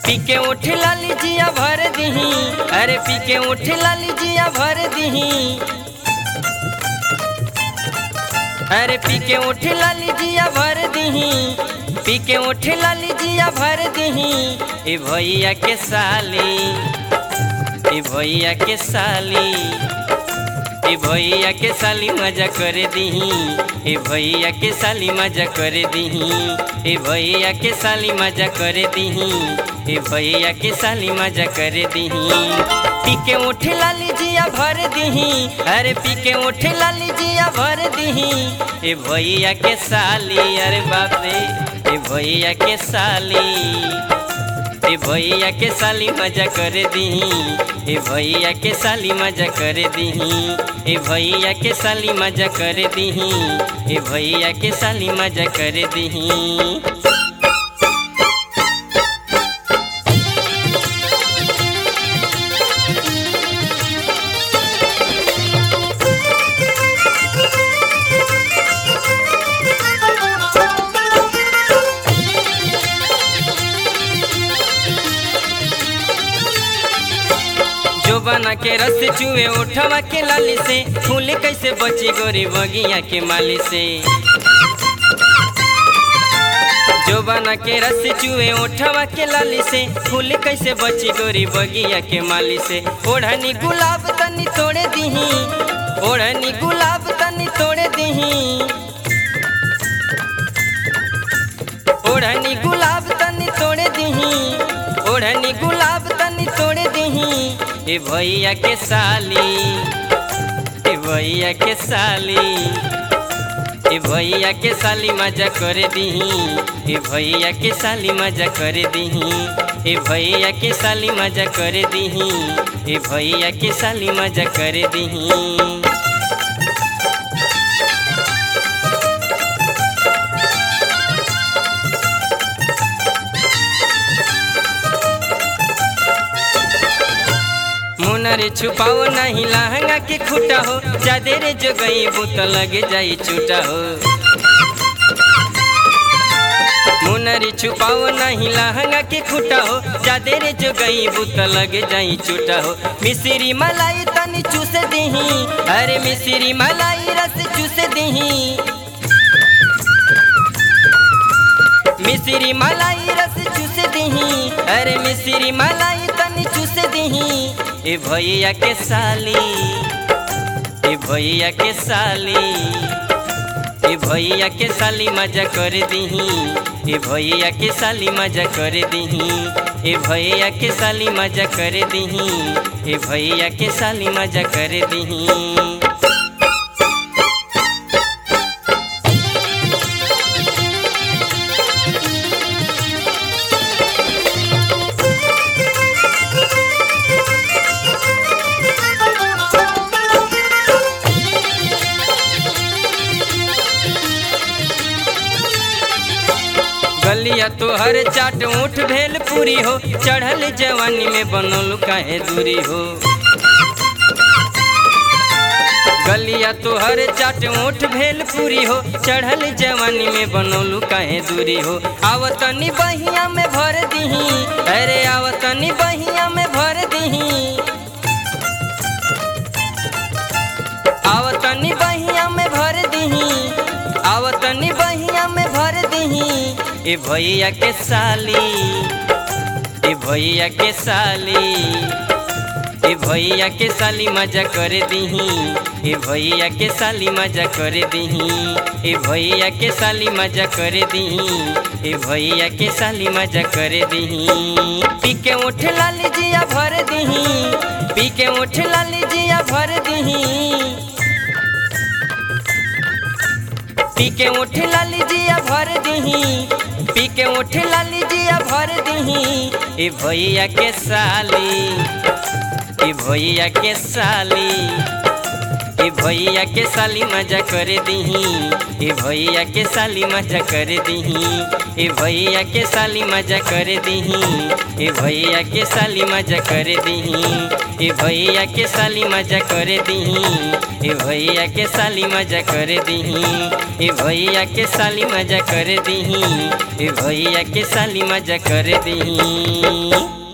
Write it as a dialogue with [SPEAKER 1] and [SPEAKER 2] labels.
[SPEAKER 1] पी के उठ ला लीजिया भर दही, अरे पी के उठ ला लीजिया भर दही, अरे पी के उठ ला लीजिया भर दही, पी के उठ ला लीजिया भर दही। ए भैया के साली, ए भैया के साली, ए भैया के साली मजा कर दही, ए भैया के साली मजा कर दही, ए भैया के साली मजा कर दही, ए भैया के साली मजा कर दही। पी के उठ ला लीजिया भर दही, अरे पी के उठ ला लीजिया भर दही। ए भैया के साली, अरे बाप रे, ए भैया के साली, ए भैया के साली मजा कर दही, ए भैया के साली मजा कर दही, ए भैया के साली मजा कर दही, ए भैया के साली मजा कर दही। जो बना के रस चुए उठवा के लाली से, फूल कैसे बची गोरी बगिया के माली से। जो बना के रस चुए उठवा के लाली से, फूल कैसे बची गोरी बगिया के माली से। ओढ़नी गुलाब तनी तोड़े दही, ओढ़नी गुलाब तनी तोड़े दही, ओढ़नी गुलाब तनी तोड़े दही, ओढ़नी गुलाब तनी तोड़े दही। ए भैया के साली, ए भैया के साली, ए भैया के साली मजा कर दही, ए भैया के साली मजा कर दही, ए भैया के साली मजा कर दही, ए भैया के साली मजा कर दही। मुनरे छुपाओ नहीं लहंगा के खूटा हो, चादरे जो गई बुत लगे जाई छूटा हो। मुनरे छुपाओ नहीं लहंगा के खूटा हो, चादरे जो गई बुत लगे जाई छूटा हो। मिश्री मलाई तनी चूस दही, अरे मिश्री मलाई रस चूस दही, मिश्री मलाई रस चूस दही, अरे मिश्री मलाई तनी चूस दही। ए भैया के साली, ए भैया के साली, ए भैया के साली मजा कर दही, ए भैया के साली मजा कर दही, ए भैया के साली मजा कर दही, ए भैया के साली मजा कर दही। गलिया तोहर चाट ऊँट भेल पूरी हो, चढ़ल जवानी में बनल काहे दूरी हो। गलिया तोहर चाट ऊँट भेल पूरी हो, चढ़ल जवानी में बनल काहे दूरी हो। आवतनी बहिया में भर दही, अरे आवतनी बहिया में भर दही, आवतनी बहिया में भर दही, आवतनी बहिया में भर दही। ए भैया के साली, ए भैया के साली, ए भैया के साली मजा कर दही, ए भैया के साली मजा कर दही, ए भैया के साली मजा कर दही, ए भैया के साली मजा कर दही। पी के उठ ला लीजिया भर दही, पी के उठ ला लीजिया भर दही, पी के उठ ला लीजिया भर दही, पी के उठ ला लीजिया भर दही। ए भैया के साली, ए भैया के साली, ए भैया के साली मजा कर दीही, ए भैया के साली मजा कर दीही, ए भैया के साली मजा कर दीही, ए भैया के साली मजा कर दीही, ए भैया के साली मजा कर दीही, ए भैया के साली मजा कर दीही, ए भैया के साली मजा कर दीही, ए भैया के साली मजा कर दीही।